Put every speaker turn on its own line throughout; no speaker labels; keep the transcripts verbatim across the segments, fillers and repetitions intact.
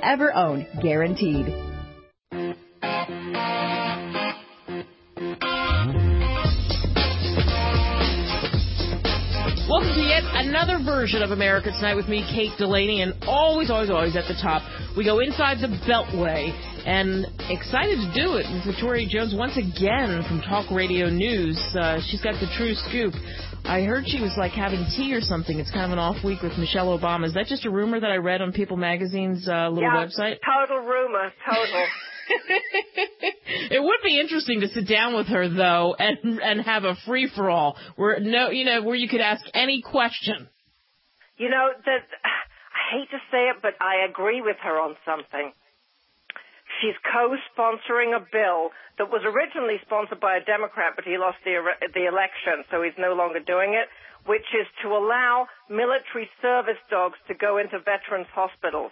ever own, guaranteed.
Welcome to yet another version of America Tonight with me, Kate Delaney, and always, always, always at the top, we go inside the Beltway, and excited to do it with Victoria Jones once again from Talk Radio News. Uh, she's got the true scoop. I heard she was like having tea or something. It's kind of an off week with Michelle Obama. Is that just a rumor that I read on People Magazine's uh, little
yeah,
website?
Total rumor, total.
It would be interesting to sit down with her, though, and and have a free-for-all where no, you know, where you could ask any question.
You know, that I hate to say it, but I agree with her on something. She's co-sponsoring a bill that was originally sponsored by a Democrat, but he lost the the election, so he's no longer doing it, which is to allow military service dogs to go into veterans' hospitals.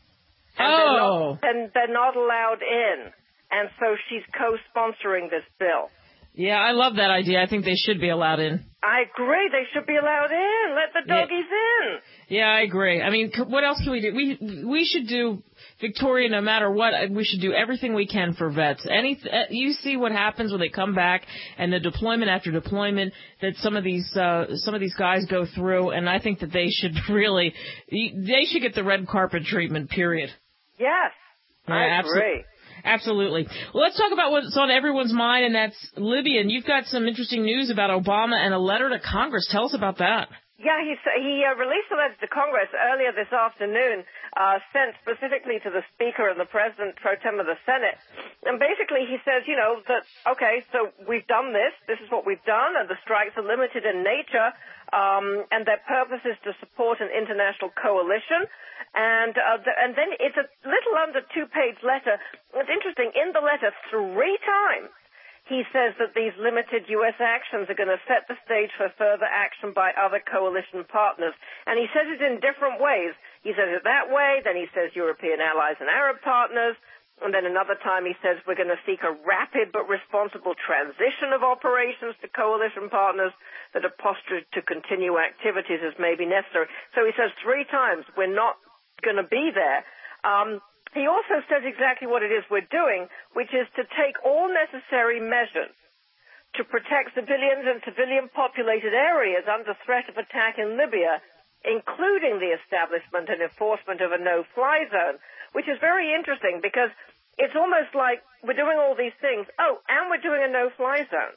And
oh.
They're not, and they're not allowed in. And so she's co-sponsoring this bill.
Yeah, I love that idea. I think they should be allowed in.
I agree. They should be allowed in. Let the doggies
yeah.
in.
Yeah, I agree. I mean, what else can we do? We we should do, Victoria, no matter what, we should do everything we can for vets. Any, you see what happens when they come back and the deployment after deployment that some of these uh, some of these guys go through, and I think that they should really, they should get the red carpet treatment, period.
Yes,
yeah,
I
absolutely.
agree.
Absolutely. Well, let's talk about what's on everyone's mind, and that's Libya. And you've got some interesting news about Obama and a letter to Congress. Tell us about that.
Yeah, he, he uh, released a letter to Congress earlier this afternoon, uh, sent specifically to the Speaker and the President pro tem of the Senate. And basically he says, you know, that, okay, so we've done this, this is what we've done, and the strikes are limited in nature, um, and their purpose is to support an international coalition. And uh, the, and then it's a little under two-page letter. It's interesting. In the letter, three times, he says that these limited U S actions are going to set the stage for further action by other coalition partners. And he says it in different ways. He says it that way, then he says European allies and Arab partners, and then another time he says we're going to seek a rapid but responsible transition of operations to coalition partners that are postured to continue activities as may be necessary. So he says three times we're not going to be there. Um, he also says exactly what it is we're doing, which is to take all necessary measures to protect civilians and civilian-populated areas under threat of attack in Libya, including the establishment and enforcement of a no-fly zone, which is very interesting because it's almost like we're doing all these things. Oh, and we're doing a no-fly zone.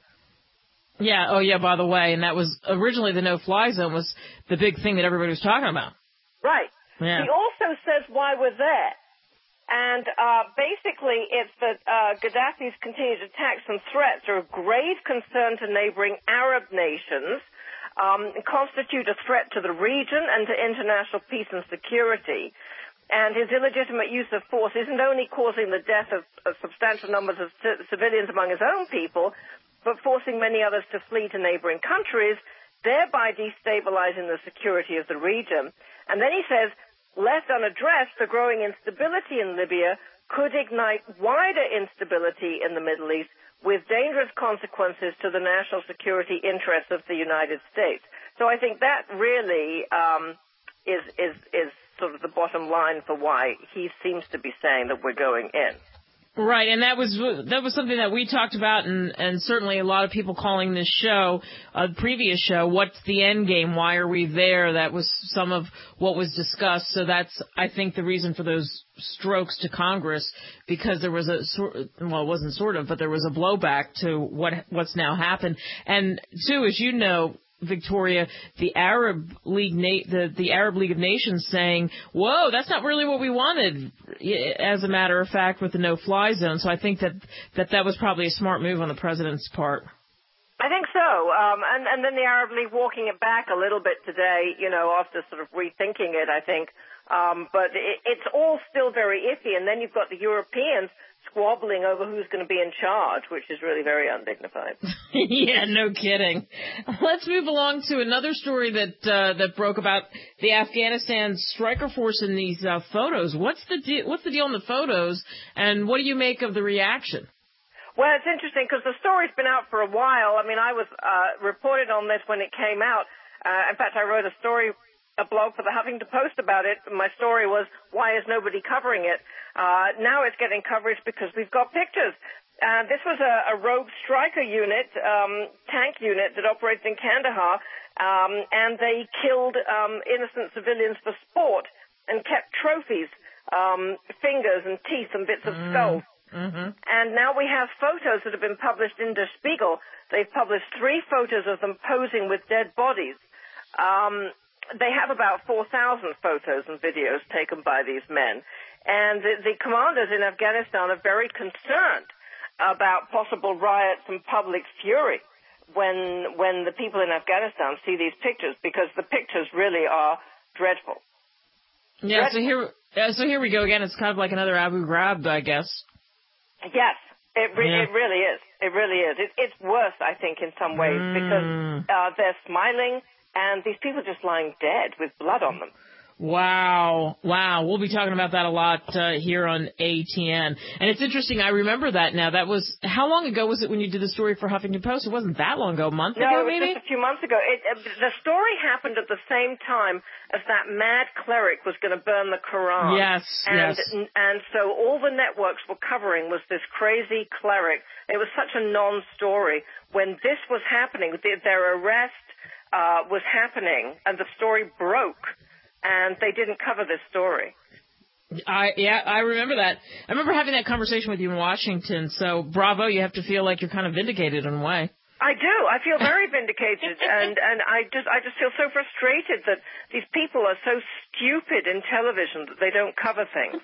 Yeah, oh yeah, by the way, and that was originally the no-fly zone was the big thing that everybody was talking about.
Right.
Yeah.
He also says why we're there. And uh, basically it's that uh, Gaddafi's continued attacks and threats are of grave concern to neighboring Arab nations, um, constitute a threat to the region and to international peace and security. And his illegitimate use of force isn't only causing the death of, of substantial numbers of c- civilians among his own people, but forcing many others to flee to neighboring countries, thereby destabilizing the security of the region. And then he says, left unaddressed, the growing instability in Libya could ignite wider instability in the Middle East with dangerous consequences to the national security interests of the United States. So I think that really um, is, is, is sort of the bottom line for why he seems to be saying that we're going in.
Right, and that was that was something that we talked about, and, and certainly a lot of people calling this show, a uh, previous show, what's the end game? Why are we there? That was some of what was discussed. So that's, I think, the reason for those strokes to Congress, because there was a, well, it wasn't sort of, but there was a blowback to what what's now happened. And, too, as you know, Victoria, the Arab League, the, the Arab League of Nations saying, whoa, that's not really what we wanted, as a matter of fact, with the no-fly zone. So I think that, that that was probably a smart move on the president's part.
I think so. Um, and, and then the Arab League walking it back a little bit today, you know, after sort of rethinking it, I think. Um, but it, it's all still very iffy. And then you've got the Europeans squabbling over who's going to be in charge, which is really very undignified.
Yeah, no kidding. Let's move along to another story that uh, that broke about the Afghanistan striker force in these uh, photos. What's the de- what's the deal in the photos, and what do you make of the reaction?
Well, it's interesting because the story's been out for a while. I mean, I was uh, reported on this when it came out. Uh, in fact, I wrote a story a blog for the Huffington Post about it. My story was, why is nobody covering it? Uh, now it's getting coverage because we've got pictures. Uh, this was a, a rogue striker unit, um, tank unit that operates in Kandahar, um, and they killed um, innocent civilians for sport and kept trophies, um, fingers and teeth and bits of skull.
Mm-hmm.
And now we have photos that have been published in Der Spiegel. They've published three photos of them posing with dead bodies. Um, they have about four thousand photos and videos taken by these men. And the, the commanders in Afghanistan are very concerned about possible riots and public fury when when the people in Afghanistan see these pictures, because the pictures really are dreadful.
Yeah,
dreadful.
so here uh, so here we go again. It's kind of like another Abu Ghraib, I guess.
Yes, it, re-
yeah.
it really is. It really is. It, it's worse, I think, in some ways,
mm.
because uh, they're smiling and these people are just lying dead with blood on them.
Wow. Wow. We'll be talking about that a lot uh, here on A T N. And it's interesting. I remember that now. That was, how long ago was it when you did the story for Huffington Post? It wasn't that long ago. A month
no,
ago,
it was
maybe?
just a few months ago. It, uh, the story happened at the same time as that mad cleric was going to burn the Quran.
Yes,
and,
yes.
And so all the networks were covering was this crazy cleric. It was such a non-story. When this was happening, their arrest uh, was happening, and the story broke. And they didn't cover this story.
I yeah, I remember that. I remember having that conversation with you in Washington. So bravo, you have to feel like you're kind of vindicated in a way.
I do. I feel very vindicated, and and I just I just feel so frustrated that these people are so stupid in television that they don't cover things.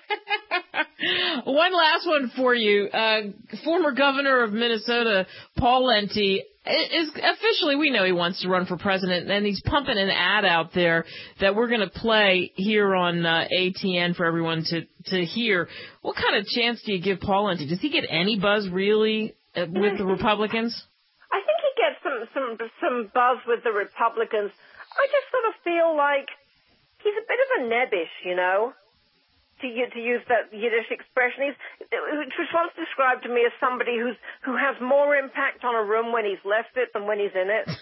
One last one for you. Uh, former governor of Minnesota, Paul Lenti, is officially, we know he wants to run for president, and he's pumping an ad out there that we're going to play here on uh, A T N for everyone to, to hear. What kind of chance do you give Paul Lenti? Does he get any buzz, really, uh, with the Republicans?
I think he gets some, some, some buzz with the Republicans. I just sort of feel like he's a bit of a nebbish, you know? To, to use that Yiddish expression, he's, which was once described to me as somebody who's who has more impact on a room when he's left it than when he's in it.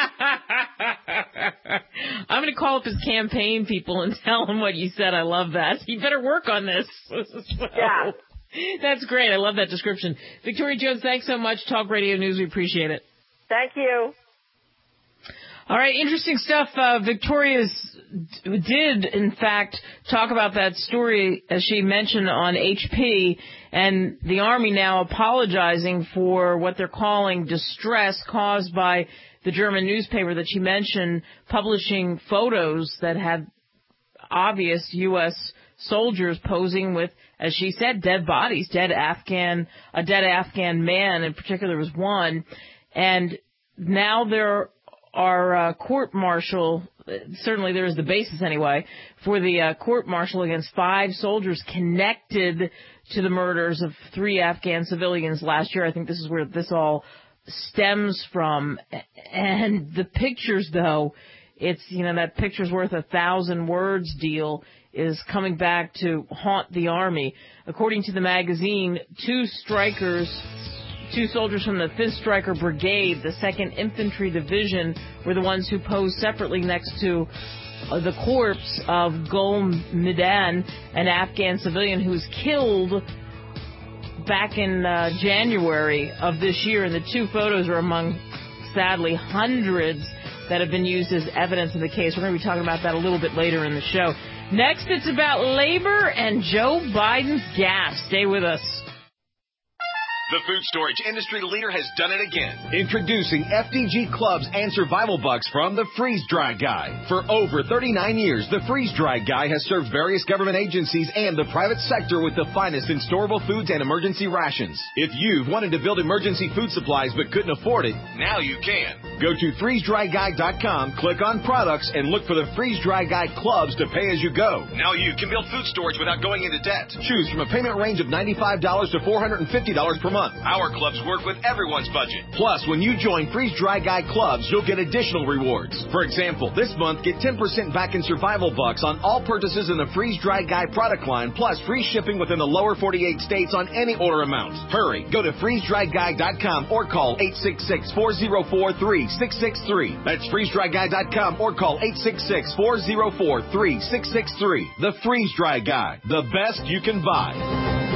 I'm going to call up his campaign people and tell him what you said. I love that. You better work on this. So,
yeah.
That's great. I love that description. Victoria Jones, thanks so much. Talk Radio News, we appreciate it.
Thank you.
All right, interesting stuff. Uh, Victoria's did, in fact, talk about that story, as she mentioned, on H P, and the Army now apologizing for what they're calling distress caused by the German newspaper that she mentioned publishing photos that had obvious U S soldiers posing with, as she said, dead bodies, dead Afghan, a dead Afghan man in particular was one, and now there Our uh, court-martial, certainly there is the basis anyway, for the uh, court-martial against five soldiers connected to the murders of three Afghan civilians last year. I think this is where this all stems from. And the pictures, though, it's, you know, that picture's worth a thousand words deal is coming back to haunt the Army. According to the magazine, two strikers... Two soldiers from the fifth Stryker Brigade, the second Infantry Division, were the ones who posed separately next to uh, the corpse of Gul Midan, an Afghan civilian who was killed back in uh, January of this year. And the two photos are among, sadly, hundreds that have been used as evidence in the case. We're going to be talking about that a little bit later in the show. Next, it's about labor and Joe Biden's gas. Stay with us.
The food storage industry leader has done it again. Introducing F D G Clubs and Survival Bucks from the Freeze Dry Guy. For over thirty-nine years, the Freeze Dry Guy has served various government agencies and the private sector with the finest in storable foods and emergency rations. If you've wanted to build emergency food supplies but couldn't afford it, now you can. Go to freeze dry guy dot com, click on products, and look for the Freeze Dry Guy Clubs to pay as you go. Now you can build food storage without going into debt. Choose from a payment range of ninety-five dollars to four hundred fifty dollars per month. Our clubs work with everyone's budget. Plus, when you join Freeze Dry Guy clubs, you'll get additional rewards. For example, this month, get ten percent back in survival bucks on all purchases in the Freeze Dry Guy product line, plus free shipping within the lower forty-eight states on any order amount. Hurry, go to freeze dry guy dot com or call eight six six, four oh four, three six six three. That's freeze dry guy dot com or call eight six six, four oh four, three six six three. The Freeze Dry Guy, the best you can buy.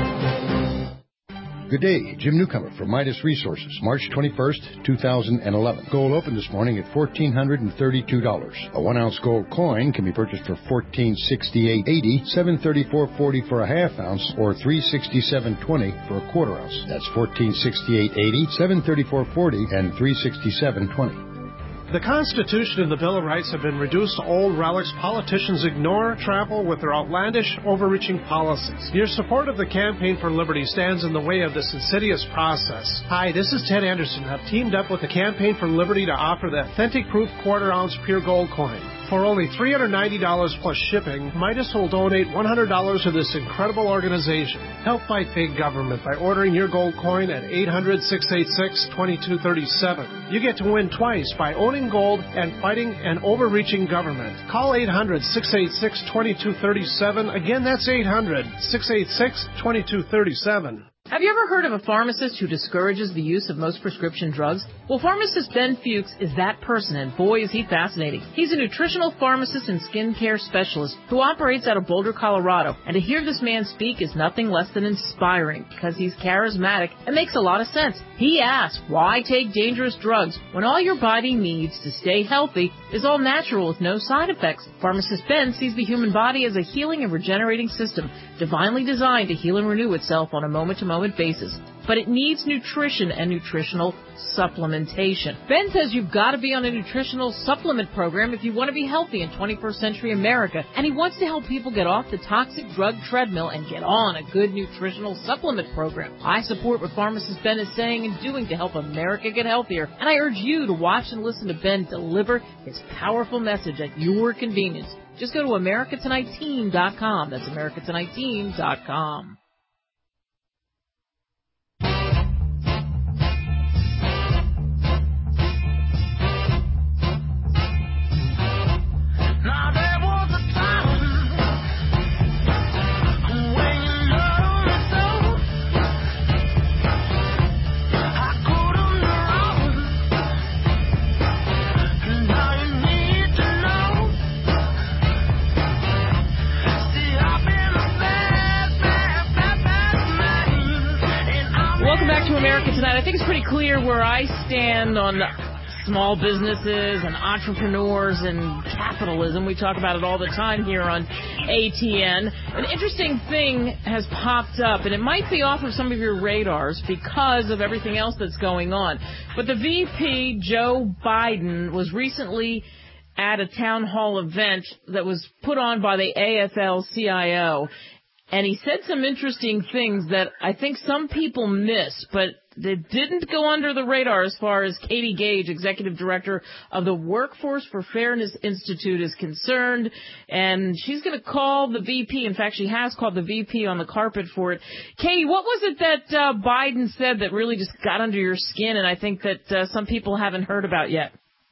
Good day, Jim Newcomer from Midas Resources, March twenty-first, two thousand eleven. Gold opened this morning at one thousand four hundred thirty-two dollars. A one-ounce gold coin can be purchased for fourteen sixty-eight eighty, seven thirty-four forty for a half ounce, or three sixty-seven twenty for a quarter ounce. That's fourteen sixty-eight eighty, seven thirty-four forty, and three sixty-seven twenty.
The Constitution and the Bill of Rights have been reduced to old relics politicians ignore, trample with their outlandish, overreaching policies. Your support of the Campaign for Liberty stands in the way of this insidious process. Hi, this is Ted Anderson. I've teamed up with the Campaign for Liberty to offer the authentic proof quarter-ounce pure gold coin. For only three hundred ninety dollars plus shipping, Midas will donate one hundred dollars to this incredible organization. Help fight big government by ordering your gold coin at eight hundred, six eight six, two two three seven. You get to win twice by owning gold and fighting an overreaching government. Call eight hundred, six eight six, two two three seven. Again, that's eight hundred, six eight six, two two three seven.
Have you ever heard of a pharmacist who discourages the use of most prescription drugs? Well, pharmacist Ben Fuchs is that person, and boy, is he fascinating. He's a nutritional pharmacist and skincare specialist who operates out of Boulder, Colorado. And to hear this man speak is nothing less than inspiring because he's charismatic and makes a lot of sense. He asks, why take dangerous drugs when all your body needs to stay healthy is all natural with no side effects? Pharmacist Ben sees the human body as a healing and regenerating system, divinely designed to heal and renew itself on a moment-to-moment basis. But it needs nutrition and nutritional supplementation. Ben says you've got to be on a nutritional supplement program if you want to be healthy in twenty-first century America, and he wants to help people get off the toxic drug treadmill and get on a good nutritional supplement program. I support what pharmacist Ben is saying and doing to help America get healthier, and I urge you to watch and listen to Ben deliver his powerful message at your convenience. Just go to America Tonight Team dot com. That's America Tonight Team dot com. America Tonight. I think it's pretty clear where I stand on small businesses and entrepreneurs and capitalism. We talk about it all the time here on A T N. An interesting thing has popped up, and it might be off of some of your radars because of everything else that's going on. But the V P, Joe Biden, was recently at a town hall event that was put on by the A F L C I O. And he said some interesting things that I think some people miss, but they didn't go under the radar as far as Katie Gage, Executive Director of the Workforce for Fairness Institute, is concerned. And she's going to call the V P. In fact, she has called the V P on the carpet for it. Katie, what was it that uh, Biden said that really just got under your skin and I think that uh, some people haven't heard about yet?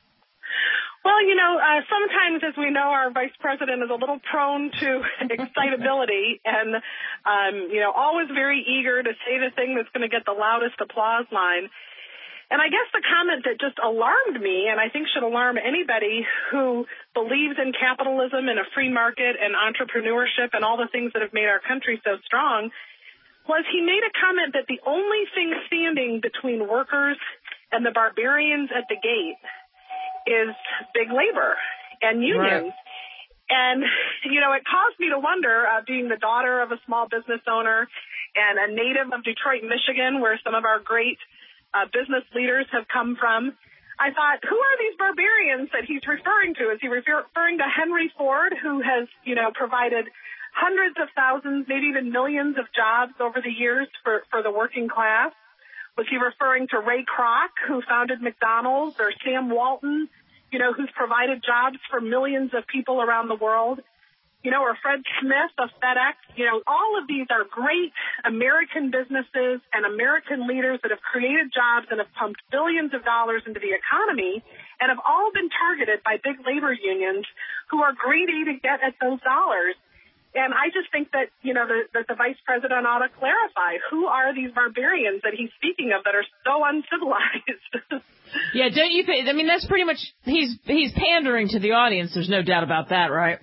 Well, you know, uh, sometimes, as we know, our vice president is a little prone to excitability and, um, you know, always very eager to say the thing that's going to get the loudest applause line. And I guess the comment that just alarmed me, and I think should alarm anybody who believes in capitalism and a free market and entrepreneurship and all the things that have made our country so strong, was he made a comment that the only thing standing between workers and the barbarians at the gate is big labor and unions. Right. And, you know, it caused me to wonder, uh, being the daughter of a small business owner and a native of Detroit, Michigan, where some of our great uh, business leaders have come from, I thought, who are these barbarians that he's referring to? Is he referring to Henry Ford, who has, you know, provided hundreds of thousands, maybe even millions of jobs over the years for, for the working class? Was he referring to Ray Kroc, who founded McDonald's, or Sam Walton, you know, who's provided jobs for millions of people around the world? you know, or Fred Smith of FedEx. You know, all of these are great American businesses and American leaders that have created jobs and have pumped billions of dollars into the economy and have all been targeted by big labor unions who are greedy to get at those dollars. And I just think that, you know, the, that the vice president ought to clarify who are these barbarians that he's speaking of that are so uncivilized.
Yeah, don't you think? I mean, that's pretty much, he's he's pandering to the audience. There's no doubt about that, right?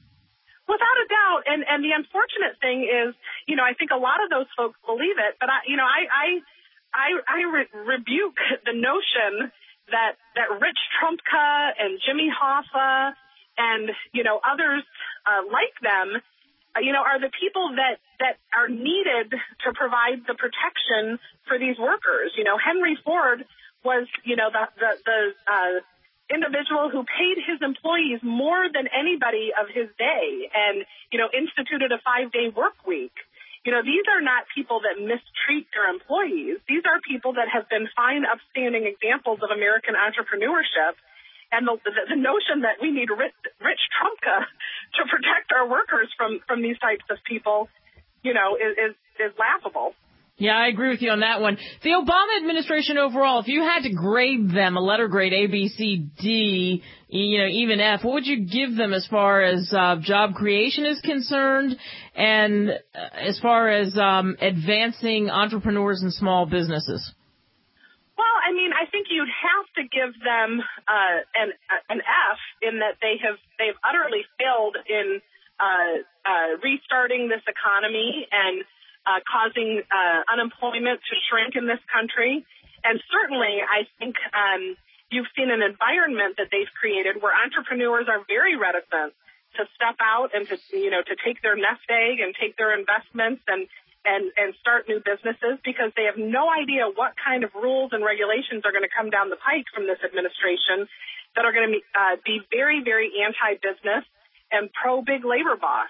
Without a doubt. And, and the unfortunate thing is, you know, I think a lot of those folks believe it. But, I, you know, I I, I, I re- rebuke the notion that, that Rich Trumpka and Jimmy Hoffa and, you know, others uh, like them, you know, are the people that, that are needed to provide the protection for these workers. You know, Henry Ford was, you know, the, the, the uh, individual who paid his employees more than anybody of his day and, you know, instituted a five-day work week. You know, these are not people that mistreat their employees. These are people that have been fine, upstanding examples of American entrepreneurship. And the, the, the notion that we need Rich, Rich Trumpka to protect our workers from, from these types of people, you know, is, is, is laughable.
Yeah, I agree with you on that one. The Obama administration overall, if you had to grade them, a letter grade A, B, C, D, you know, even F, what would you give them as far as uh, job creation is concerned and uh, as far as um, advancing entrepreneurs and small businesses?
Well, I mean, I think you'd have to give them uh, an an F in that they have they've utterly failed in uh, uh, restarting this economy and uh, causing uh, unemployment to shrink in this country. And certainly, I think um, you've seen an environment that they've created where entrepreneurs are very reticent to step out and to you know to take their nest egg and take their investments and. And, and start new businesses because they have no idea what kind of rules and regulations are going to come down the pike from this administration that are going to be, uh, be very, very anti-business and pro-big labor boss.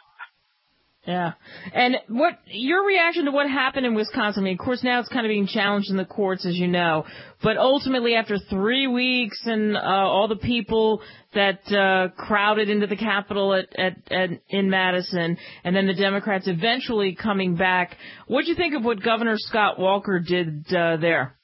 Yeah. And what your reaction to what happened in Wisconsin? I mean, of course, now it's kind of being challenged in the courts, as you know. But ultimately, after three weeks and uh, all the people that uh, crowded into the Capitol at, at, at in Madison, and then the Democrats eventually coming back, what do you think of what Governor Scott Walker did uh, there?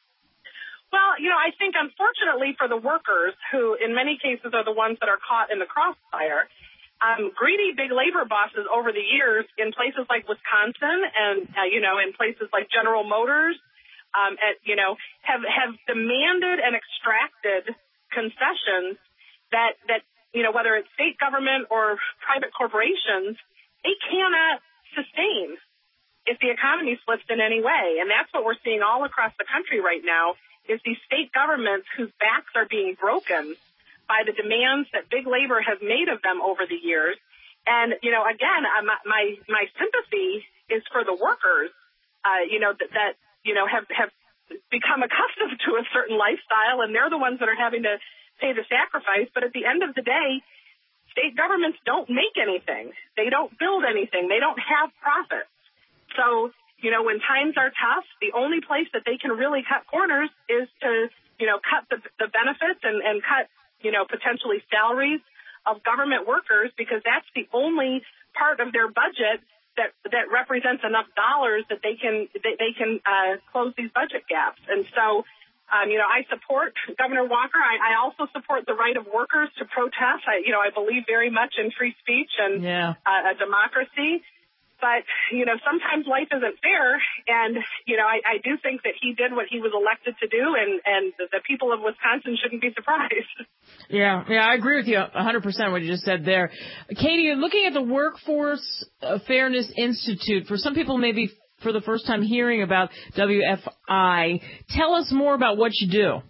Well, you know, I think unfortunately for the workers, who in many cases are the ones that are caught in the crossfire, Um, greedy big labor bosses over the years in places like Wisconsin and, uh, you know, in places like General Motors, um, at, you know, have, have demanded and extracted concessions that, that, you know, whether it's state government or private corporations, they cannot sustain if the economy slips in any way. And that's what we're seeing all across the country right now is these state governments whose backs are being broken by the demands that big labor has made of them over the years. And, you know, again, my my, my sympathy is for the workers, uh, you know, that, that, you know, have, have become accustomed to a certain lifestyle, and they're the ones that are having to pay the sacrifice. But at the end of the day, state governments don't make anything. They don't build anything. They don't have profits. So, you know, when times are tough, the only place that they can really cut corners is to, you know, cut the, the benefits and, and cut you know, potentially salaries of government workers, because that's the only part of their budget that that represents enough dollars that they can that they can uh, close these budget gaps. And so, um, you know, I support Governor Walker. I, I also support the right of workers to protest. I, you know, I believe very much in free speech and
yeah.
uh, a democracy. But, you know, sometimes life isn't fair, and, you know, I, I do think that he did what he was elected to do, and, and the, the people of Wisconsin shouldn't be surprised.
Yeah, yeah, I agree with you one hundred percent what you just said there. Katie, looking at the Workforce Fairness Institute, for some people maybe for the first time hearing about W F I, tell us more about what you do.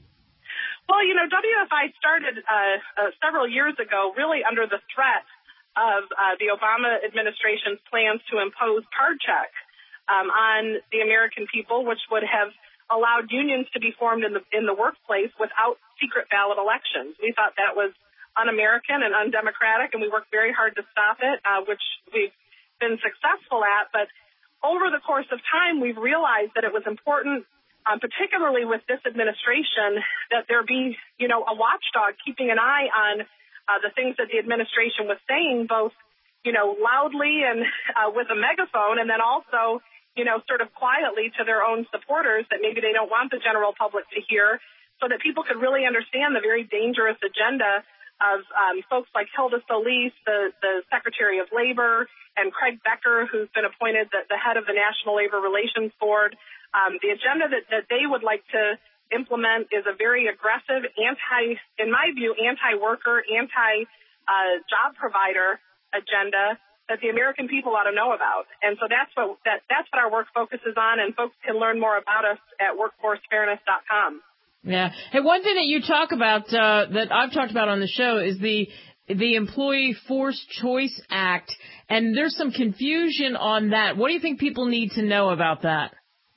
Well, you know, W F I started uh, uh, several years ago really under the threat of uh, the Obama administration's plans to impose card check um, on the American people, which would have allowed unions to be formed in the in the workplace without secret ballot elections. We thought that was un-American and undemocratic, and we worked very hard to stop it, uh, which we've been successful at. But over the course of time, we've realized that it was important, um, particularly with this administration, that there be, you know, a watchdog keeping an eye on Uh, the things that the administration was saying, both you know, loudly and uh, with a megaphone, and then also, you know, sort of quietly to their own supporters that maybe they don't want the general public to hear, so that people could really understand the very dangerous agenda of um, folks like Hilda Solis, the, the Secretary of Labor, and Craig Becker, who's been appointed the, the head of the National Labor Relations Board. Um, the agenda that, that they would like to implement is a very aggressive, anti, in my view, anti-worker, anti-job uh, provider agenda that the American people ought to know about. And so that's what that, that's what our work focuses on, and folks can learn more about us at workforce fairness dot com.
Yeah. Hey, one thing that you talk about, uh, that I've talked about on the show is the, the Employee Force Choice Act, and there's some confusion on that. What do you think people need to know about that?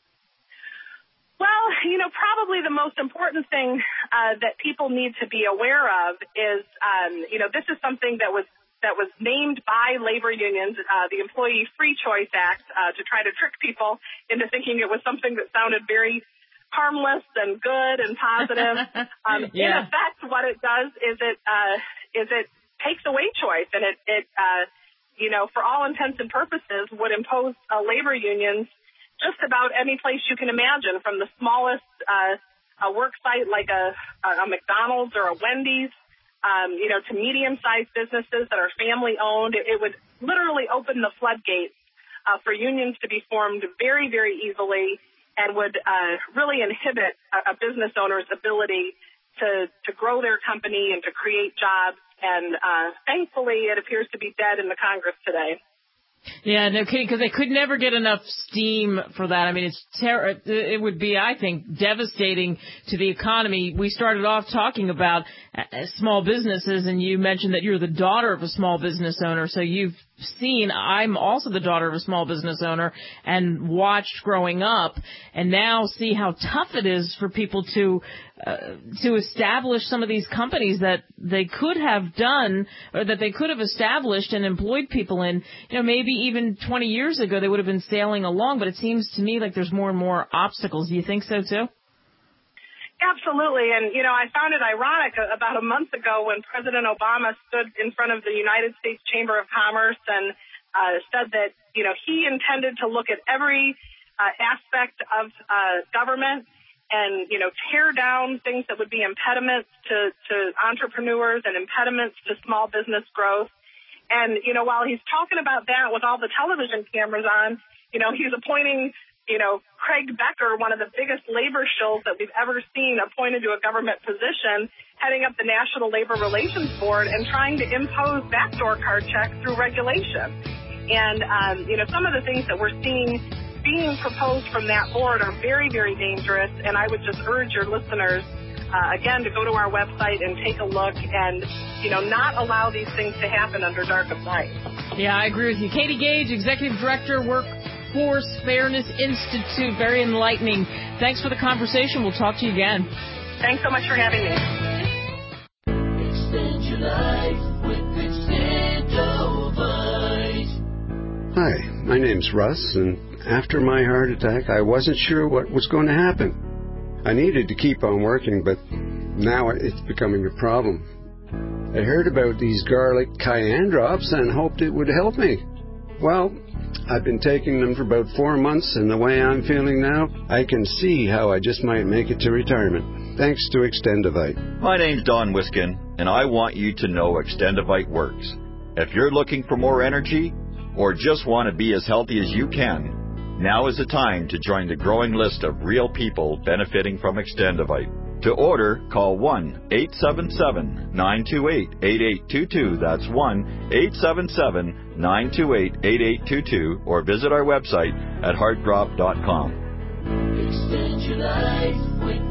Well, you know, probably the most important thing uh, that people need to be aware of is, um, you know, this is something that was that was named by labor unions, uh, the Employee Free Choice Act, uh, to try to trick people into thinking it was something that sounded very harmless and good and positive. Um, yeah. In effect, what it does is it uh, is it takes away choice, and it, it uh, you know, for all intents and purposes, would impose uh, labor unions just about any place you can imagine, from the smallest uh, a work site like a, a McDonald's or a Wendy's, um, you know, to medium-sized businesses that are family-owned. It, it would literally open the floodgates uh, for unions to be formed very, very easily, and would uh, really inhibit a, a business owner's ability to, to grow their company and to create jobs. And uh, thankfully, it appears to be dead in the Congress today.
Yeah, no kidding, because they could never get enough steam for that. I mean, it's ter- it would be, I think, devastating to the economy. We started off talking about uh, small businesses, and you mentioned that you're the daughter of a small business owner, so you've seen, I'm also the daughter of a small business owner, and watched growing up, and now see how tough it is for people to uh, to establish some of these companies that they could have done, or that they could have established and employed people in. You know, maybe even twenty years ago they would have been sailing along, but it seems to me like there's more and more obstacles. Do you think so too?
Absolutely. And, you know, I found it ironic about a month ago when President Obama stood in front of the United States Chamber of Commerce and uh, said that, you know, he intended to look at every uh, aspect of uh, government and, you know, tear down things that would be impediments to, to entrepreneurs and impediments to small business growth. And, you know, while he's talking about that with all the television cameras on, you know, he's appointing, you know, Craig Becker, one of the biggest labor shills that we've ever seen, appointed to a government position, heading up the National Labor Relations Board and trying to impose backdoor card checks through regulation. And, um, you know, some of the things that we're seeing being proposed from that board are very, very dangerous. And I would just urge your listeners, uh, again, to go to our website and take a look and, you know, not allow these things to happen under dark of night.
Yeah, I agree with you. Katie Gage, Executive Director, Workforce Fairness Institute. Very enlightening. Thanks for the conversation. We'll talk to you again.
Thanks so much for having me.
Extend your life with Extendovite.
Hi, my name's Russ, and after my heart attack, I wasn't sure what was going to happen. I needed to keep on working, but now it's becoming a problem. I heard about these garlic cayenne drops and hoped it would help me. Well, I've been taking them for about four months, and the way I'm feeling now, I can see how I just might make it to retirement. Thanks to Extendovite.
My name's Don Wiskin, and I want you to know Extendovite works. If you're looking for more energy, or just want to be as healthy as you can, now is the time to join the growing list of real people benefiting from Extendovite. To order, call one eight seven seven, nine two eight, eight eight two two. That's one eight seven seven, nine two eight, eight eight two two, or visit our website at heart drop dot com.
Extend your life with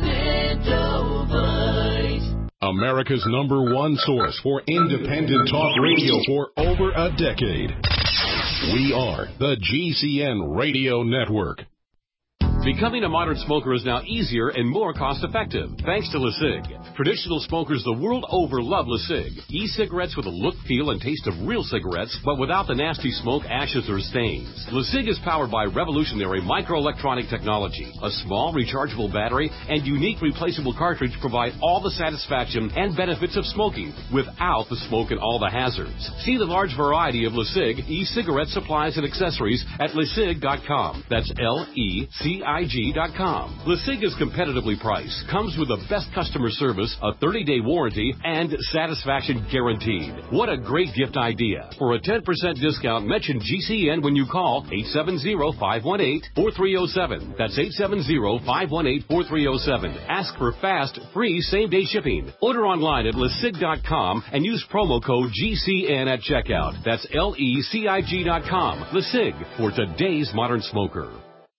Extendovite.
America's number one source for independent talk radio for over a decade. We are the G C N Radio Network.
Becoming a modern smoker is now easier and more cost-effective, thanks to LeSig. Traditional smokers the world over love LeSig. E-cigarettes with a look, feel, and taste of real cigarettes, but without the nasty smoke, ashes, or stains. LeSig is powered by revolutionary microelectronic technology. A small, rechargeable battery and unique replaceable cartridge provide all the satisfaction and benefits of smoking without the smoke and all the hazards. See the large variety of LeSig e-cigarette supplies and accessories at lesig dot com. That's L E C I G dot com. LeSig is competitively priced, comes with the best customer service, a thirty-day warranty, and satisfaction guaranteed. What a great gift idea. For a ten percent discount, mention G C N when you call eight seven zero, five one eight, four three zero seven. That's eight seven zero, five one eight, four three zero seven. Ask for fast, free, same-day shipping. Order online at lesig dot com and use promo code G C N at checkout. That's L E C I G dot com. LeSig, for today's modern smoker.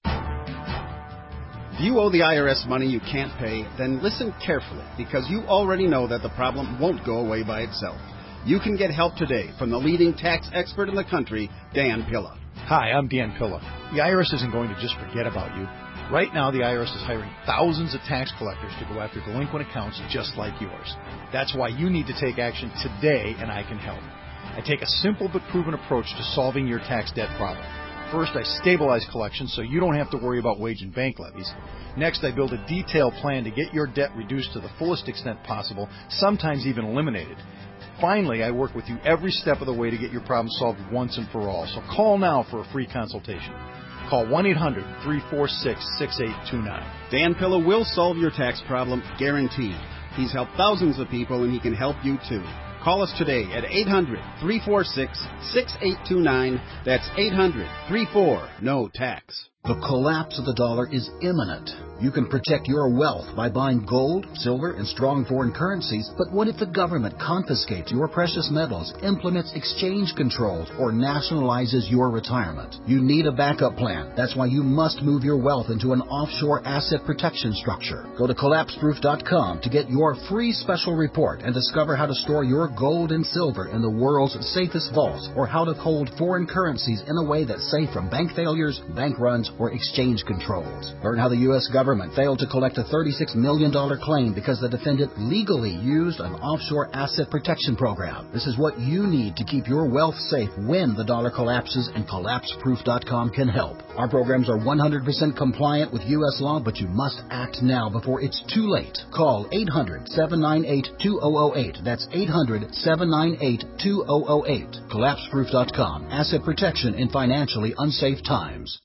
If you owe the I R S money you can't pay, then listen carefully, because you already know that the problem won't go away by itself. You can get help today from the leading tax expert in the country, Dan Pilla.
Hi, I'm Dan Pilla. The I R S isn't going to just forget about you. Right now, the I R S is hiring thousands of tax collectors to go after delinquent accounts just like yours. That's why you need to take action today, and I can help. I take a simple but proven approach to solving your tax debt problem. First, I stabilize collections so you don't have to worry about wage and bank levies. Next, I build a detailed plan to get your debt reduced to the fullest extent possible, sometimes even eliminated. Finally, I work with you every step of the way to get your problem solved once and for all. So call now for a free consultation. Call one eight hundred, three four six, six eight two nine.
Dan Pilla will solve your tax problem, guaranteed. He's helped thousands of people, and he can help you too. Call us today at eight hundred, three four six, six eight two nine. That's eight hundred, three four, no tax.
The collapse of the dollar is imminent. You can protect your wealth by buying gold, silver, and strong foreign currencies, but what if the government confiscates your precious metals, implements exchange controls, or nationalizes your retirement? You need a backup plan. That's why you must move your wealth into an offshore asset protection structure. Go to collapse proof dot com to get your free special report and discover how to store your gold and silver in the world's safest vaults, or how to hold foreign currencies in a way that's safe from bank failures, bank runs, or exchange controls. Learn how the U S government failed to collect a thirty-six million dollars claim because the defendant legally used an offshore asset protection program. This is what you need to keep your wealth safe when the dollar collapses, and collapse proof dot com can help. Our programs are one hundred percent compliant with U S law, but you must act now before it's too late. Call eight hundred, seven nine eight, two thousand eight. That's eight hundred, seven nine eight, two thousand eight. collapse proof dot com. Asset protection in financially unsafe times.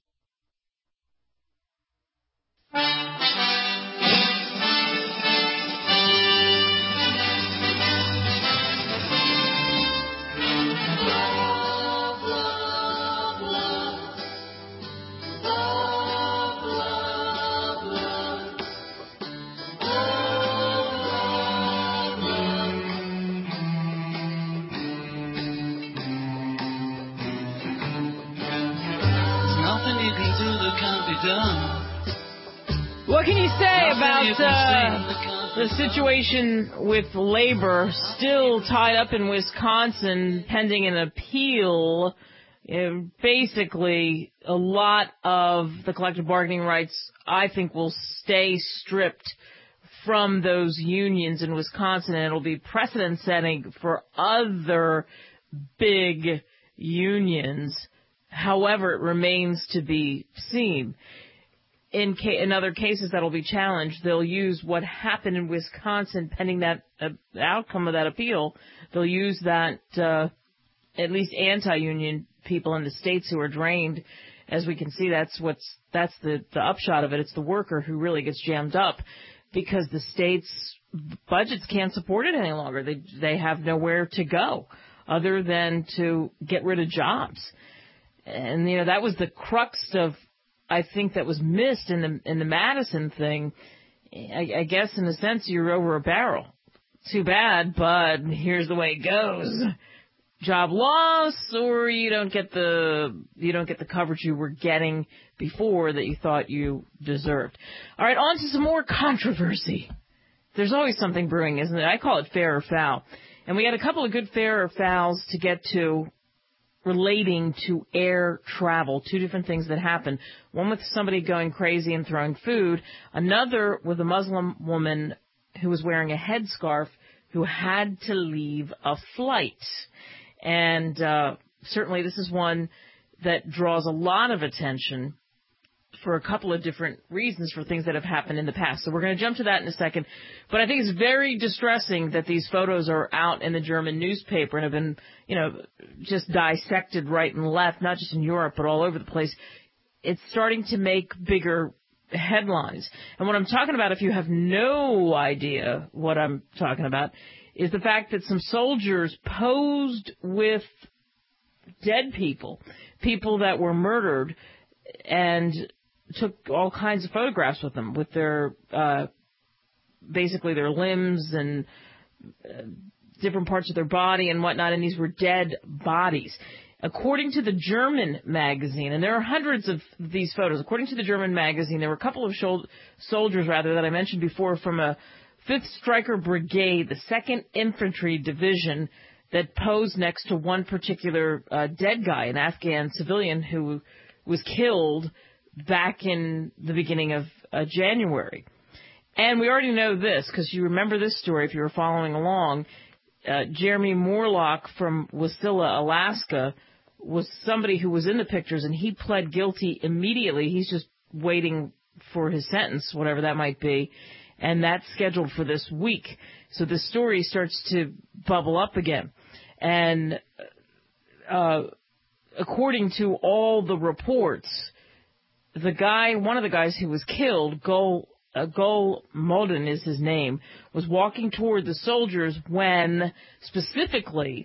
What can you say about uh, the situation with labor still tied up in Wisconsin pending an appeal? Uh, basically, a lot of the collective bargaining rights, I think, will stay stripped from those unions in Wisconsin, and it'll be precedent-setting for other big unions. However, it remains to be seen. In, ca- in other cases that will be challenged, they'll use what happened in Wisconsin pending that uh, outcome of that appeal. They'll use that, uh, at least anti-union people in the states who are drained. As we can see, that's what's, that's the, the upshot of it. It's the worker who really gets jammed up because the states' budgets can't support it any longer. They, they have nowhere to go other than to get rid of jobs. And, you know, that was the crux of, I think, that was missed in the in the Madison thing. I, I guess in a sense you're over a barrel. Too bad, but here's the way it goes: job loss, or you don't get the you don't get the coverage you were getting before that you thought you deserved. All right, on to some more controversy. There's always something brewing, isn't it? I call it fair or foul, and we had a couple of good fair or fouls to get to relating to air travel, two different things that happened. One with somebody going crazy and throwing food, another with a Muslim woman who was wearing a headscarf who had to leave a flight. And uh, certainly this is one that draws a lot of attention for a couple of different reasons for things that have happened in the past. So we're going to jump to that in a second. But I think it's very distressing that these photos are out in the German newspaper and have been, you know, just dissected right and left, not just in Europe, but all over the place. It's starting to make bigger headlines. And what I'm talking about, if you have no idea what I'm talking about, is the fact that some soldiers posed with dead people, people that were murdered, and took all kinds of photographs with them, with their, uh, basically their limbs and uh, different parts of their body and whatnot, and these were dead bodies. According to the German magazine, and there are hundreds of these photos, according to the German magazine, there were a couple of shol- soldiers, rather, that I mentioned before from a fifth Stryker Brigade, the second Infantry Division, that posed next to one particular uh, dead guy, an Afghan civilian who was killed back in the beginning of uh, January. And we already know this, because you remember this story if you were following along. Uh, Jeremy Morlock from Wasilla, Alaska, was somebody who was in the pictures, and he pled guilty immediately. He's just waiting for his sentence, whatever that might be, and that's scheduled for this week. So the story starts to bubble up again. And uh, according to all the reports, the guy, one of the guys who was killed, Gol, uh, Gol Moden is his name, was walking toward the soldiers when, specifically,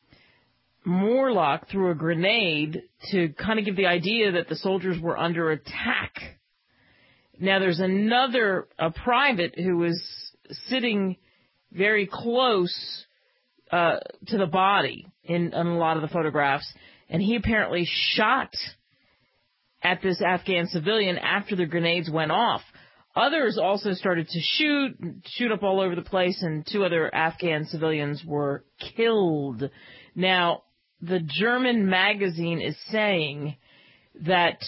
Morlock threw a grenade to kind of give the idea that the soldiers were under attack. Now, there's another, a private who was sitting very close uh, to the body in, in a lot of the photographs, and he apparently shot at this Afghan civilian after the grenades went off. Others also started to shoot, shoot up all over the place, and two other Afghan civilians were killed. Now, the German magazine is saying that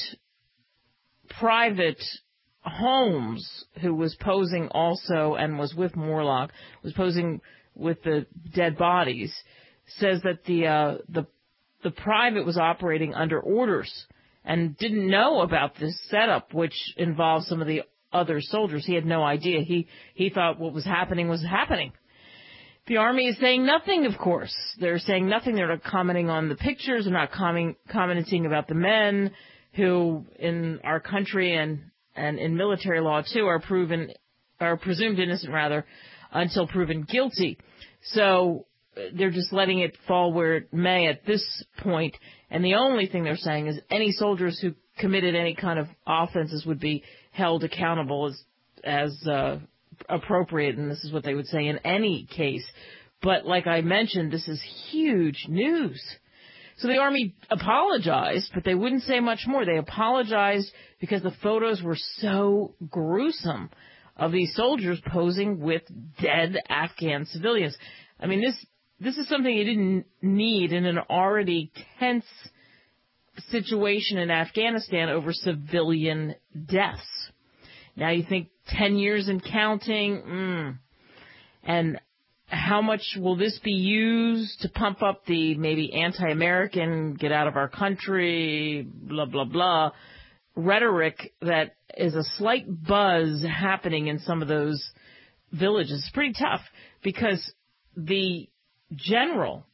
Private Holmes, who was posing also and was with Morlock, was posing with the dead bodies, says that the uh, the the private was operating under orders and didn't know about this setup, which involved some of the other soldiers. He had no idea. He he thought what was happening was happening. The Army is saying nothing, of course. They're saying nothing. They're not commenting on the pictures. They're not comment, commenting about the men who, in our country and, and in military law, too, are proven, are presumed innocent, rather, until proven guilty. So they're just letting it fall where it may at this point. And the only thing they're saying is any soldiers who committed any kind of offenses would be held accountable as as uh, appropriate, and this is what they would say in any case. But like I mentioned, this is huge news. So the Army apologized, but they wouldn't say much more. They apologized because the photos were so gruesome of these soldiers posing with dead Afghan civilians. I mean, this this is something you didn't need in an already tense situation in Afghanistan over civilian deaths. Now you think ten years and counting, mm, and how much will this be used to pump up the maybe anti-American, get out of our country, blah, blah, blah, rhetoric that is a slight buzz happening in some of those villages? It's pretty tough because the general,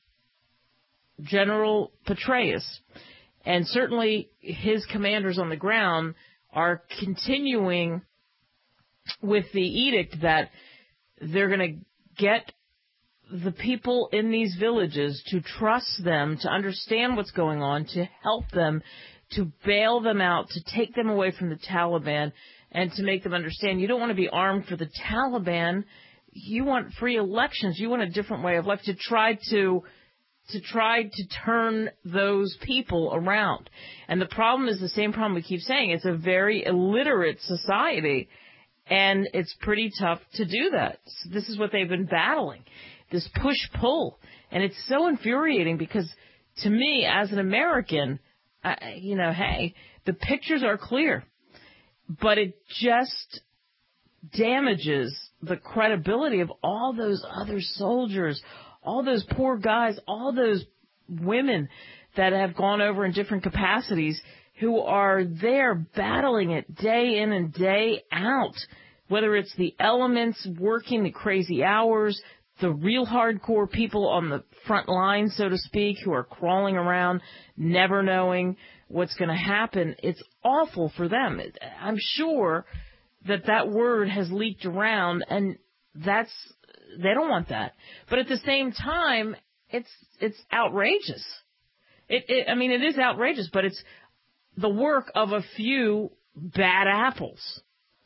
General Petraeus, and certainly his commanders on the ground are continuing with the edict that they're going to get the people in these villages to trust them, to understand what's going on, to help them, to bail them out, to take them away from the Taliban, and to make them understand you don't want to be armed for the Taliban. You want free elections. You want a different way of life, to try to to try to turn those people around. And the problem is the same problem we keep saying. It's a very illiterate society, and it's pretty tough to do that. This is what they've been battling, this push-pull. And it's so infuriating because to me, as an American, I, you know, hey, the pictures are clear, but it just damages the credibility of all those other soldiers, all those poor guys, all those women that have gone over in different capacities who are there battling it day in and day out, whether it's the elements working the crazy hours, the real hardcore people on the front line, so to speak, who are crawling around, never knowing what's going to happen. It's awful for them. I'm sure that that word has leaked around, and that's, they don't want that. But at the same time, it's, it's outrageous. It, it, I mean, it is outrageous, but it's the work of a few bad apples.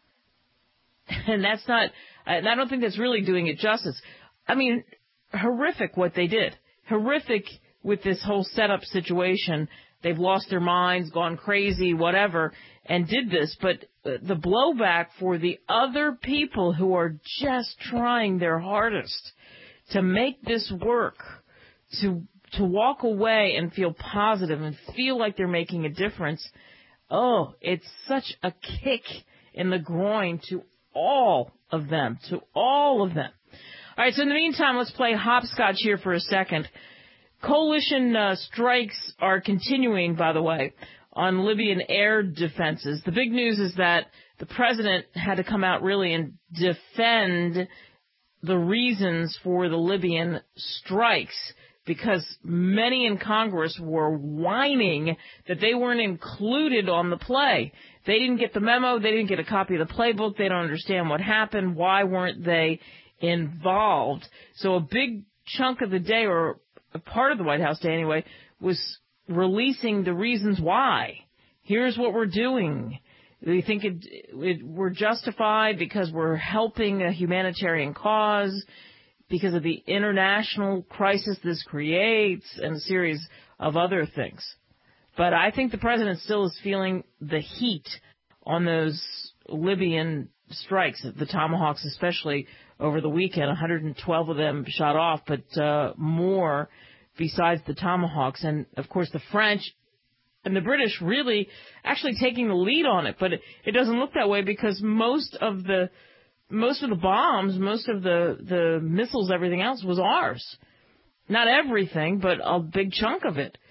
And that's not, and I don't think that's really doing it justice. I mean, horrific what they did. Horrific with this whole setup situation. They've lost their minds, gone crazy, whatever, and did this. But the blowback for the other people who are just trying their hardest to make this work, to to walk away and feel positive and feel like they're making a difference, oh, it's such a kick in the groin to all of them, to all of them. All right, so in the meantime, let's play hopscotch here for a second. Coalition uh, strikes are continuing, by the way, on Libyan air defenses. The big news is that the president had to come out really and defend the reasons for the Libyan strikes, because many in Congress were whining that they weren't included on the play. They didn't get the memo. They didn't get a copy of the playbook. They don't understand what happened. Why weren't they involved? So a big chunk of the day, or a part of the White House day anyway, was releasing the reasons why. Here's what we're doing. We think it, it, we're justified because we're helping a humanitarian cause, because of the international crisis this creates, and a series of other things. But I think the president still is feeling the heat on those Libyan strikes, the Tomahawks especially, over the weekend. one hundred twelve of them shot off, but uh, more besides the Tomahawks. And, of course, the French and the British really actually taking the lead on it. But it, it doesn't look that way, because most of the most of the bombs, most of the, the missiles, everything else was ours. Not everything, but a big chunk of it.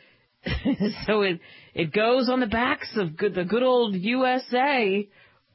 So it it goes on the backs of good, the good old U S A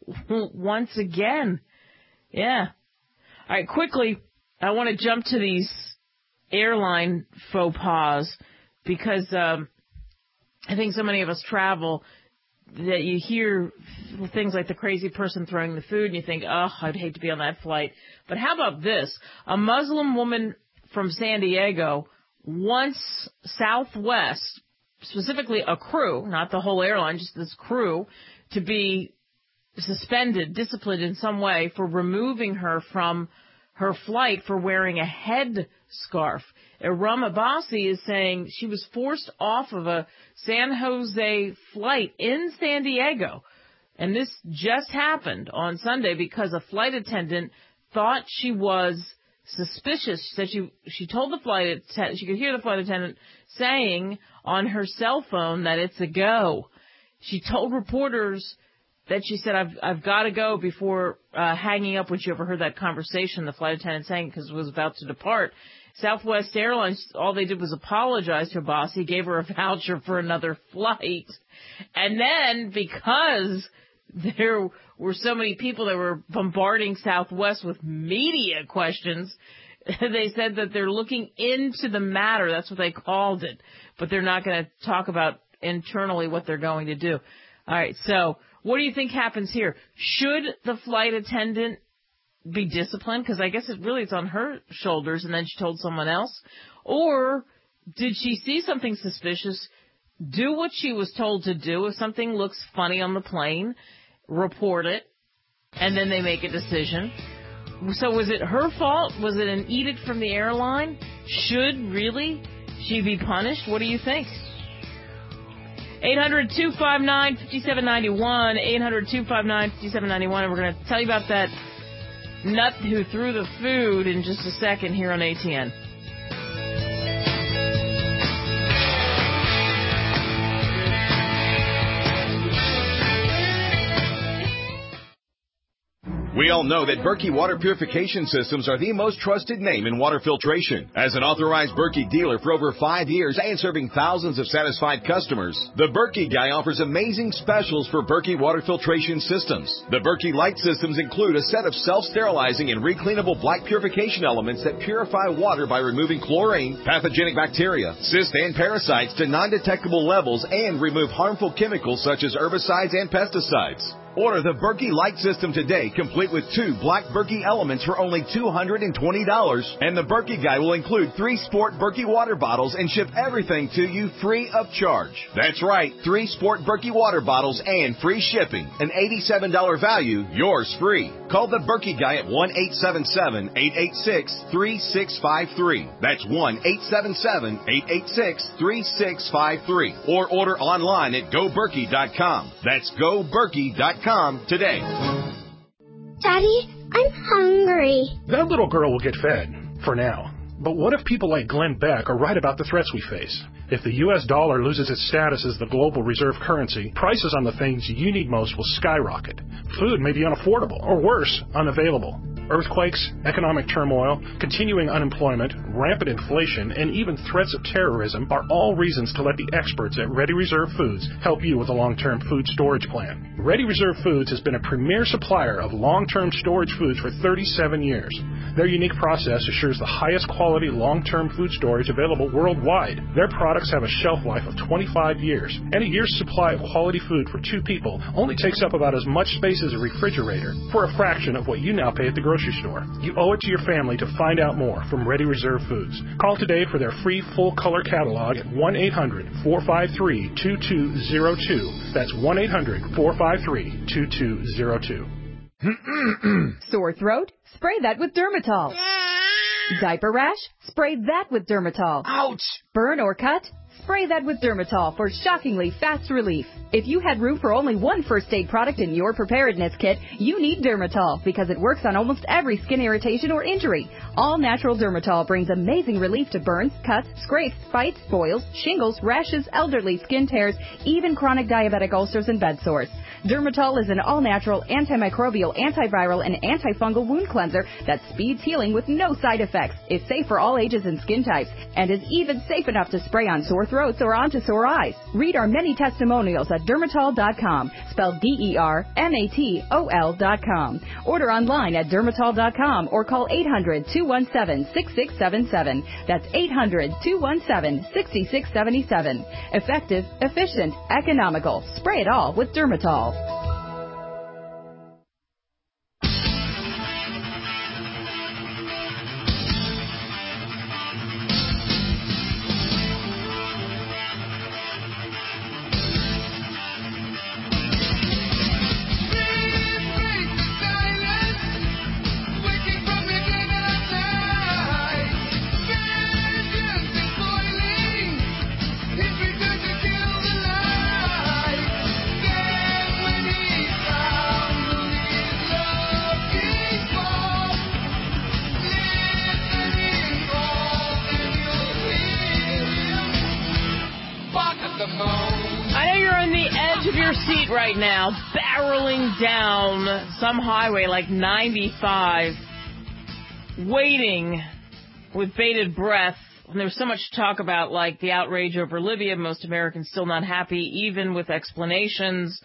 once again. Yeah. All right, quickly, I want to jump to these airline faux pas, because um, I think so many of us travel that you hear things like the crazy person throwing the food, and you think, oh, I'd hate to be on that flight. But how about this? A Muslim woman from San Diego wants Southwest, specifically a crew, not the whole airline, just this crew, to be suspended, disciplined in some way for removing her from her flight for wearing a head scarf. Iram Abbasi is saying she was forced off of a San Jose flight in San Diego. And this just happened on Sunday because a flight attendant thought she was suspicious. She said she, she told the flight attendant, she could hear the flight attendant saying on her cell phone that it's a go. She told reporters that she said, I've, I've got to go before uh, hanging up, which you ever heard that conversation, the flight attendant saying, because it was about to depart. Southwest Airlines, all they did was apologize to Abbasi, gave her a voucher for another flight. And then, because there were so many people that were bombarding Southwest with media questions, they said that they're looking into the matter. That's what they called it. But they're not going to talk about internally what they're going to do. All right, so what do you think happens here? Should the flight attendant be disciplined? Because I guess it really it's on her shoulders, and then she told someone else. Or did she see something suspicious, do what she was told to do? If something looks funny on the plane, report it, and then they make a decision. So was it her fault? Was it an edict from the airline? Should really she be punished? What do you think? eight hundred, two five nine, five seven nine one, eight hundred, two five nine, five seven nine one, and we're going to tell you about that nut who threw the food in just a second here on A T N.
We all know that Berkey water purification systems are the most trusted name in water filtration. As an authorized Berkey dealer for over five years and serving thousands of satisfied customers, the Berkey Guy offers amazing specials for Berkey water filtration systems. The Berkey Light systems include a set of self-sterilizing and recleanable black purification elements that purify water by removing chlorine, pathogenic bacteria, cysts, and parasites to non-detectable levels and remove harmful chemicals such as herbicides and pesticides. Order the Berkey Light system today, complete with two black Berkey elements for only two hundred twenty dollars. And the Berkey Guy will include three Sport Berkey water bottles and ship everything to you free of charge. That's right, three Sport Berkey water bottles and free shipping. An eighty-seven dollars value, yours free. Call the Berkey Guy at one eight seven seven, eight eight six, three six five three. That's one eight seven seven, eight eight six, three six five three. Or order online at go berkey dot com. That's go berkey dot com. Today.
Daddy, I'm hungry.
That little girl will get fed, for now. But what if people like Glenn Beck are right about the threats we face? If the U S dollar loses its status as the global reserve currency, prices on the things you need most will skyrocket. Food may be unaffordable, or worse, unavailable. Earthquakes, economic turmoil, continuing unemployment, rampant inflation, and even threats of terrorism are all reasons to let the experts at Ready Reserve Foods help you with a long-term food storage plan. Ready Reserve Foods has been a premier supplier of long-term storage foods for thirty-seven years. Their unique process assures the highest quality long-term food storage available worldwide. Their products have a shelf life of twenty-five years, and a year's supply of quality food for two people only takes up about as much space as a refrigerator for a fraction of what you now pay at the grocery store. You owe it to your family to find out more from Ready Reserve Foods. Call today for their free full-color catalog at one eight hundred, four five three, two two zero two. That's one eight hundred, four five three, two two zero two.
Sore throat? Spray that with Dermatol. Diaper rash? Spray that with Dermatol.
Ouch!
Burn or cut? Spray that with Dermatol for shockingly fast relief. If you had room for only one first aid product in your preparedness kit, you need Dermatol because it works on almost every skin irritation or injury. All natural Dermatol brings amazing relief to burns, cuts, scrapes, bites, boils, shingles, rashes, elderly skin tears, even chronic diabetic ulcers and bed sores. Dermatol is an all-natural, antimicrobial, antiviral, and antifungal wound cleanser that speeds healing with no side effects, is safe for all ages and skin types, and is even safe enough to spray on sore throats or onto sore eyes. Read our many testimonials at dermatol dot com, spelled D E R M A T O L dot com. Order online at dermatol dot com or call eight hundred, two one seven, six six seven seven. That's eight hundred, two one seven, six six seven seven. Effective, efficient, economical. Spray it all with Dermatol.
Right now, barreling down some highway like ninety-five, waiting with bated breath. And there's so much talk about, like, the outrage over Libya, most Americans still not happy, even with explanations,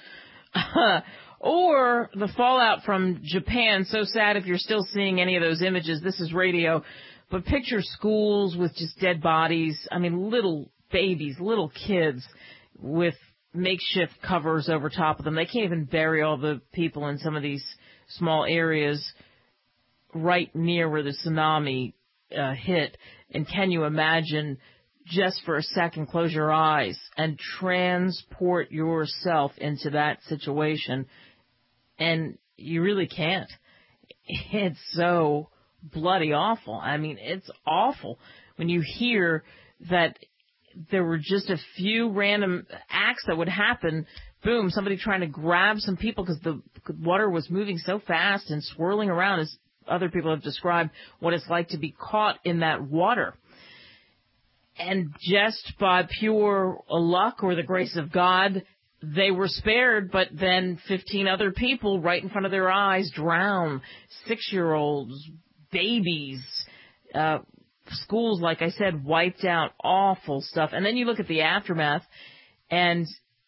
or the fallout from Japan. So sad if you're still seeing any of those images. This is radio, but picture schools with just dead bodies. I mean, little babies, little kids with makeshift covers over top of them. They can't even bury all the people in some of these small areas right near where the tsunami uh, hit. And can you imagine, just for a second, close your eyes and transport yourself into that situation? And you really can't. It's so bloody awful. I mean, it's awful when you hear that there were just a few random acts that would happen. Boom, somebody trying to grab some people because the water was moving so fast and swirling around, as other people have described what it's like to be caught in that water. And just by pure luck or the grace of God, they were spared, but then fifteen other people right in front of their eyes drown. Six-year-olds, babies, uh, schools, like I said, wiped out, awful stuff. And then you look at the aftermath, and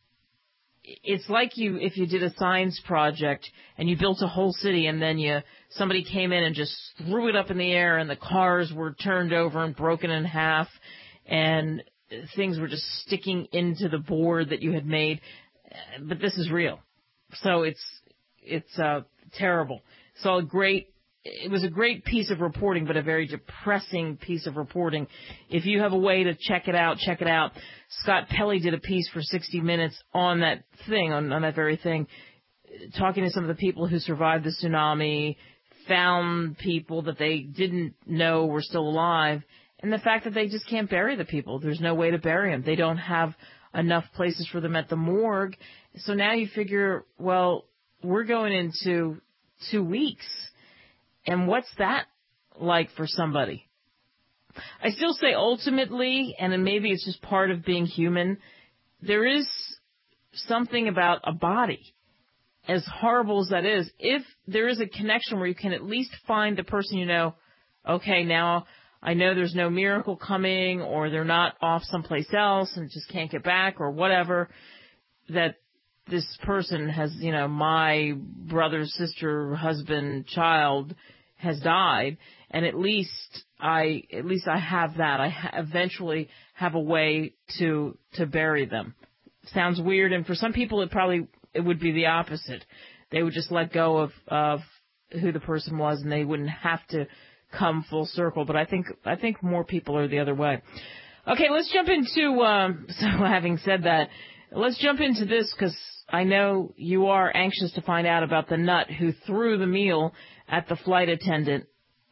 it's like you if you did a science project and you built a whole city and then you somebody came in and just threw it up in the air and the cars were turned over and broken in half and things were just sticking into the board that you had made. But this is real. So it's it's uh, terrible. So a great It was a great piece of reporting, but a very depressing piece of reporting. If you have a way to check it out, check it out. Scott Pelley did a piece for sixty minutes on that thing, on, on that very thing, talking to some of the people who survived the tsunami, found people that they didn't know were still alive, and the fact that they just can't bury the people. There's no way to bury them. They don't have enough places for them at the morgue. So now you figure, well, we're going into two weeks. And what's that like for somebody? I still say ultimately, and maybe it's just part of being human, there is something about a body, as horrible as that is. If there is a connection where you can at least find the person you know, okay, now I know there's no miracle coming, or they're not off someplace else and just can't get back, or whatever, that this person has, you know, my brother, sister, husband, child has died, and at least I, at least I have that. I ha- eventually have a way to to bury them. Sounds weird, and for some people, it probably it would be the opposite. They would just let go of of who the person was, and they wouldn't have to come full circle. But I think I think more people are the other way. Okay, let's jump into. Um, so, having said that, let's jump into this because I know you are anxious to find out about the nut who threw the meal at the flight attendant.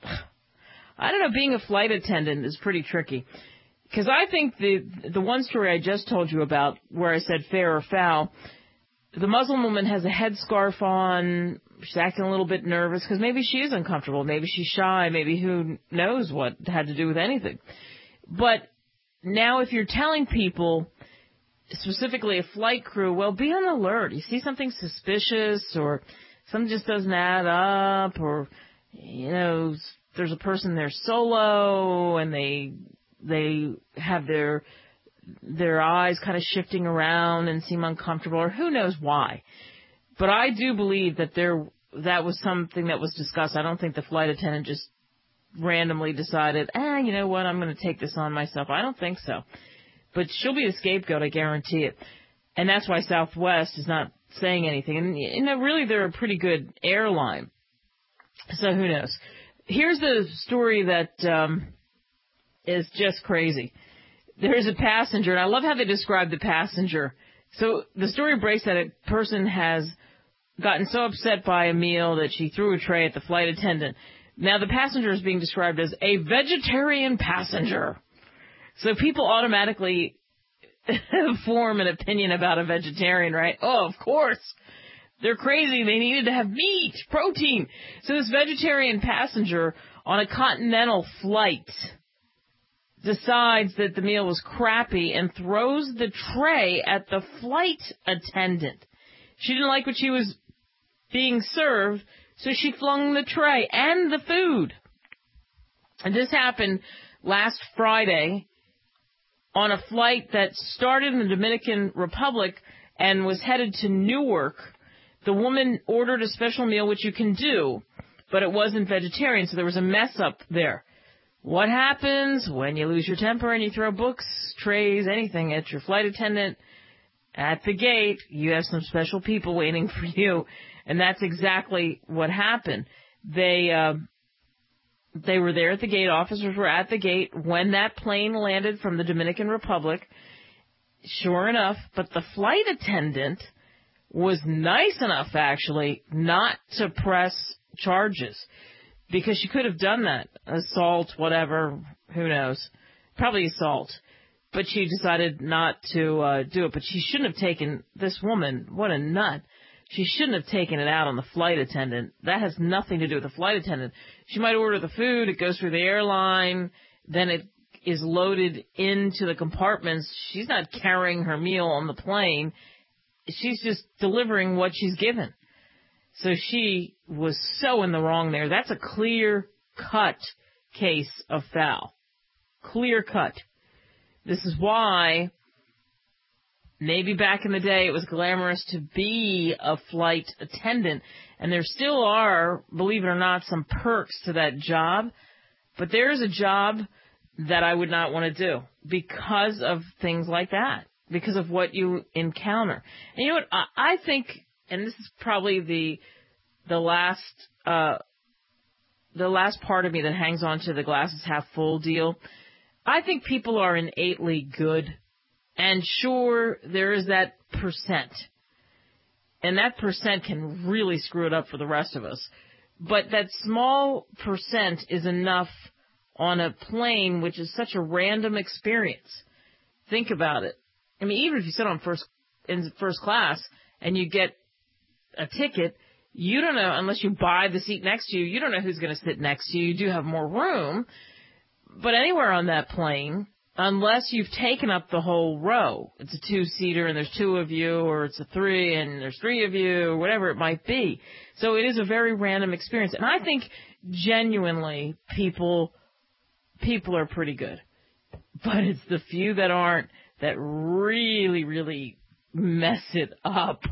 I don't know, being a flight attendant is pretty tricky. Because I think the the one story I just told you about, where I said fair or foul, the Muslim woman has a headscarf on, she's acting a little bit nervous, because maybe she is uncomfortable, maybe she's shy, maybe who knows what had to do with anything. But now if you're telling people, specifically a flight crew, well, be on alert. You see something suspicious, or something just doesn't add up, or, you know, there's a person there solo, and they they have their their eyes kind of shifting around and seem uncomfortable, or who knows why. But I do believe that there that was something that was discussed. I don't think the flight attendant just randomly decided, ah, you know what, I'm going to take this on myself. I don't think so. But she'll be the scapegoat, I guarantee it. And that's why Southwest is not saying anything. And, you know, really, they're a pretty good airline. So who knows? Here's the story that um, is just crazy. There's a passenger, and I love how they describe the passenger. So the story breaks that a person has gotten so upset by a meal that she threw a tray at the flight attendant. Now, the passenger is being described as a vegetarian passenger. So people automatically form an opinion about a vegetarian, right? Oh, of course. They're crazy. They needed to have meat, protein. So this vegetarian passenger on a continental flight decides that the meal was crappy and throws the tray at the flight attendant. She didn't like what she was being served, so she flung the tray and the food. And this happened last Friday on a flight that started in the Dominican Republic and was headed to Newark. The woman ordered a special meal, which you can do, but it wasn't vegetarian, so there was a mess up there. What happens when you lose your temper and you throw books, trays, anything at your flight attendant? At the gate, you have some special people waiting for you, and that's exactly what happened. They uh, they were there at the gate. Officers were at the gate when that plane landed from the Dominican Republic. Sure enough, but the flight attendant was nice enough, actually, not to press charges, because she could have done that. Assault, whatever, who knows. Probably assault. But she decided not to uh, do it. But she shouldn't have taken, this woman, what a nut, she shouldn't have taken it out on the flight attendant. That has nothing to do with the flight attendant. She might order the food, it goes through the airline, then it is loaded into the compartments. She's not carrying her meal on the plane. she's just delivering what she's given. So she was so in the wrong there. That's a clear-cut case of foul. Clear-cut. This is why maybe back in the day it was glamorous to be a flight attendant, and there still are, believe it or not, some perks to that job, but there is a job that I would not want to do because of things like that, because of what you encounter. And you know what, I, I think, and this is probably the the last uh, the last part of me that hangs on to the glasses half full deal, I think people are innately good. And sure, there is that percent. And that percent can really screw it up for the rest of us. But that small percent is enough on a plane, which is such a random experience. Think about it. I mean, even if you sit on first in first class and you get a ticket, you don't know, unless you buy the seat next to you, you don't know who's going to sit next to you. You do have more room. But anywhere on that plane, unless you've taken up the whole row, it's a two-seater and there's two of you, or it's a three and there's three of you, or whatever it might be. So it is a very random experience. And I think genuinely people people are pretty good. But it's the few that aren't that really, really mess it up.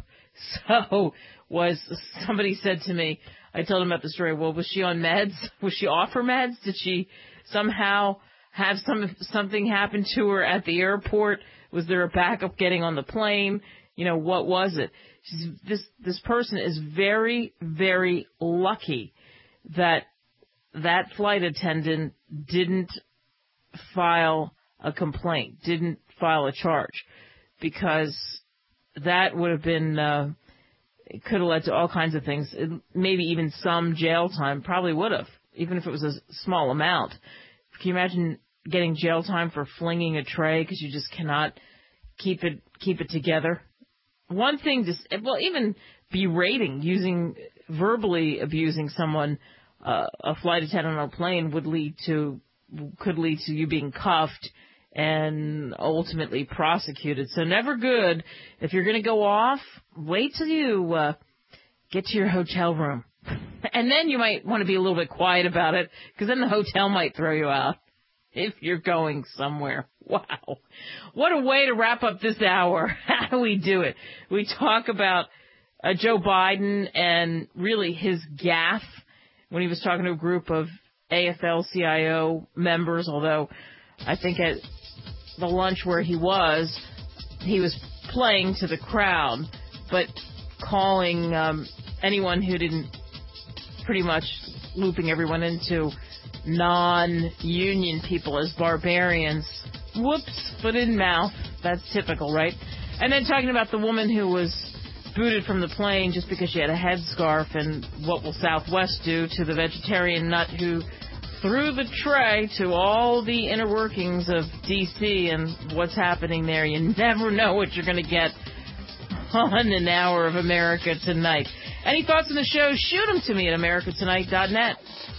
So was somebody said to me, I told him about the story, well, was she on meds? Was she off her meds? Did she somehow have some something happen to her at the airport? Was there a backup getting on the plane? You know, what was it? She's, this this person is very, very lucky that that flight attendant didn't file a complaint, didn't file a charge, because that would have been, uh, it could have led to all kinds of things, maybe even some jail time, probably would have, even if it was a small amount. Can you imagine getting jail time for flinging a tray because you just cannot keep it keep it together? One thing, just well, even berating, using verbally abusing someone, uh, a flight attendant on a plane would lead to could lead to you being cuffed and ultimately prosecuted. So never good. If you're going to go off, wait till you uh, get to your hotel room. And then you might want to be a little bit quiet about it, because then the hotel might throw you out if you're going somewhere. Wow. What a way to wrap up this hour. How do we do it? We talk about uh, Joe Biden and really his gaffe when he was talking to a group of A F L C I O members, although I think at the lunch where he was, he was playing to the crowd, but calling um, anyone who didn't, pretty much looping everyone into non-union people as barbarians. Whoops, foot in mouth. That's typical, right? And then talking about the woman who was booted from the plane just because she had a headscarf, and what will Southwest do to the vegetarian nut who threw the tray to all the inner workings of D C and what's happening there. You never know what you're going to get on An Hour of America Tonight. Any thoughts on the show? Shoot them to me at america tonight dot net.